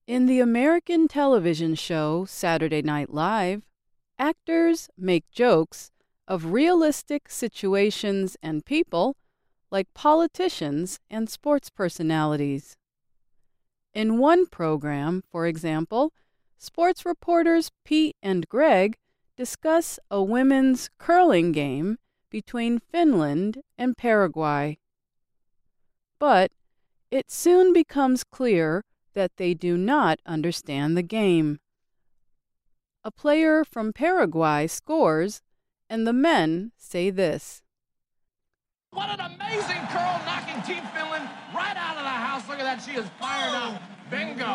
In the American television show Saturday Night Live, actors make jokes of realistic situations and people like politicians and sports personalities. In one program, for example, sports reporters Pete and Greg discuss a women's curling game between Finland and Paraguay. But it soon becomes clear that they do not understand the game. A player from Paraguay scores, and the men say this. What an amazing curl, knocking Team Finland right out of the house. Look at that, she is fired up. Bingo.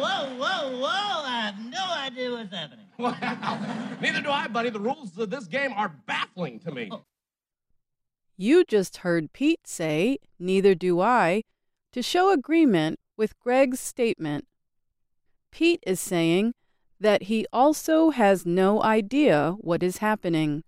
Whoa. I have no idea what's happening. Well, neither do I, buddy. The rules of this game are baffling to me. You just heard Pete say, "Neither do I," to show agreement with Greg's statement. Pete is saying that he also has no idea what is happening.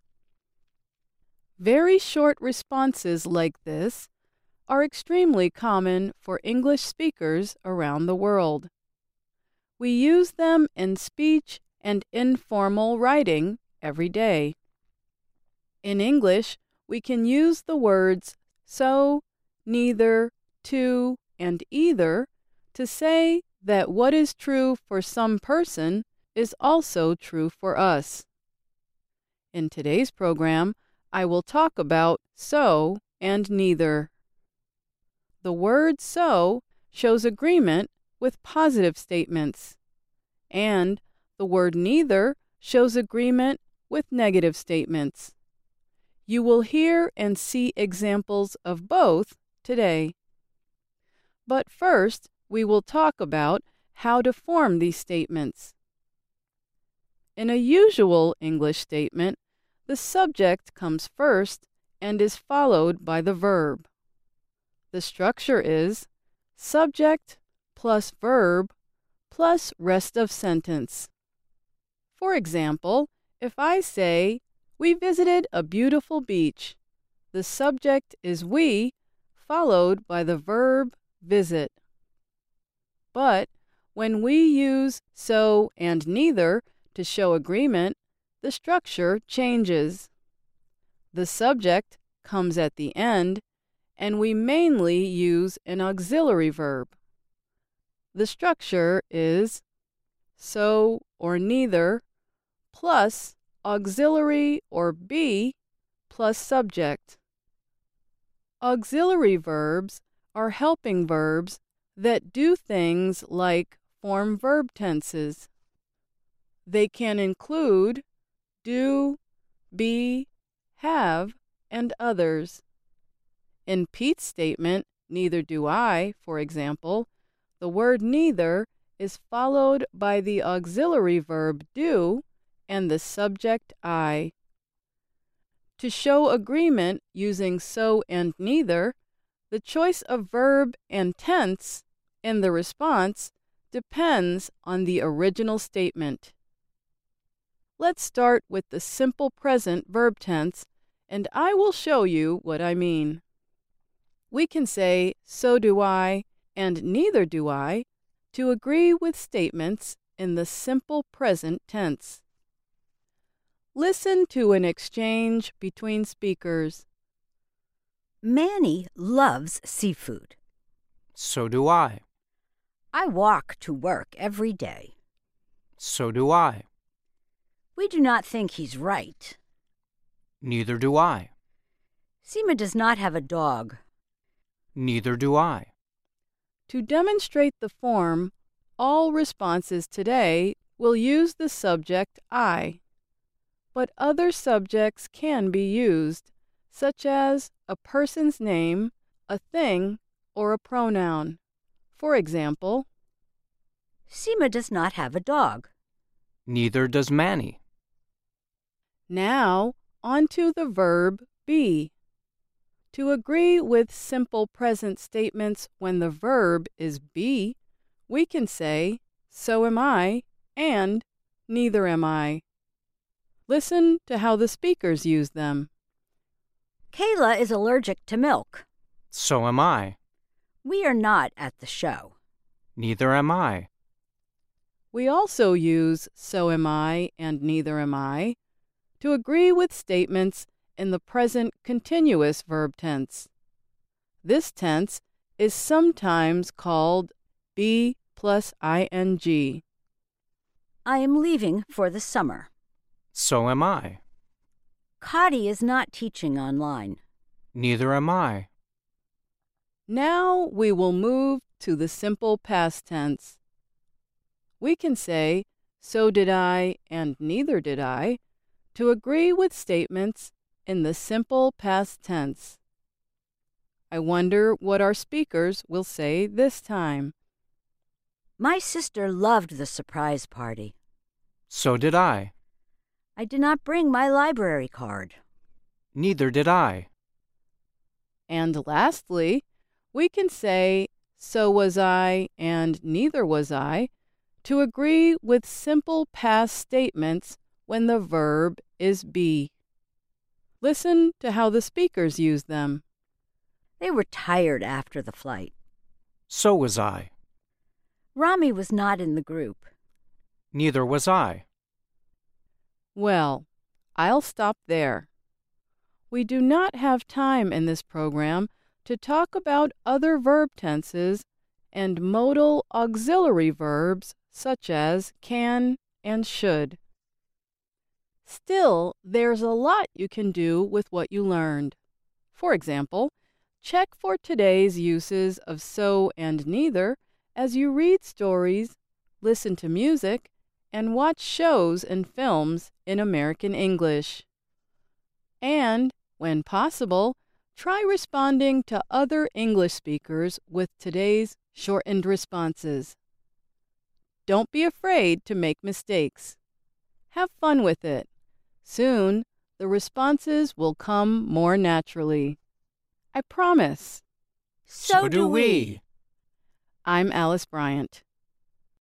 Very short responses like this are extremely common for English speakers around the world. We use them in speech and informal writing every day. In English, we can use the words so, neither, to, and either to say that what is true for some person is also true for us. In today's program, I will talk about so and neither. The word so shows agreement with positive statements, and the word neither shows agreement with negative statements. You will hear and see examples of both today. But first, we will talk about how to form these statements. In a usual English statement, the subject comes first and is followed by the verb. The structure is subject plus verb plus rest of sentence. For example, if I say, "We visited a beautiful beach," the subject is we, followed by the verb visit. But when we use so and neither to show agreement, the structure changes. The subject comes at the end, and we mainly use an auxiliary verb. The structure is so or neither plus auxiliary or be plus subject. Auxiliary verbs are helping verbs that do things like form verb tenses. They can include do, be, have, and others. In Pete's statement, "Neither do I," for example, the word neither is followed by the auxiliary verb do and the subject I. To show agreement using so and neither, the choice of verb and tense in the response depends on the original statement. Let's start with the simple present verb tense, and I will show you what I mean. We can say so do I and neither do I to agree with statements in the simple present tense. Listen to an exchange between speakers. Manny loves seafood. So do I. I walk to work every day. So do I. We do not think he's right. Neither do I. Seema does not have a dog. Neither do I. To demonstrate the form, all responses today will use the subject I. But other subjects can be used, such as a person's name, a thing, or a pronoun. For example, Seema does not have a dog. Neither does Manny. Now, on to the verb be. To agree with simple present statements when the verb is be, we can say, so am I, and neither am I. Listen to how the speakers use them. Kayla is allergic to milk. So am I. We are not at the show. Neither am I. We also use so am I and neither am I to agree with statements in the present continuous verb tense. This tense is sometimes called be plus ing. I am leaving for the summer. So am I. Cotty is not teaching online. Neither am I. Now we will move to the simple past tense. We can say so did I and neither did I to agree with statements in the simple past tense. I wonder what our speakers will say this time. My sister loved the surprise party. So did I. I did not bring my library card. Neither did I. And lastly, we can say so was I and neither was I to agree with simple past statements when the verb is be. Listen to how the speakers use them. They were tired after the flight. So was I. Rami was not in the group. Neither was I. Well, I'll stop there. We do not have time in this program to talk about other verb tenses and modal auxiliary verbs such as can and should. Still, there's a lot you can do with what you learned. For example, check for today's uses of so and neither as you read stories, listen to music, and watch shows and films in American English. And, when possible, try responding to other English speakers with today's shortened responses. Don't be afraid to make mistakes. Have fun with it. Soon, the responses will come more naturally. I promise. So do we. I'm Alice Bryant.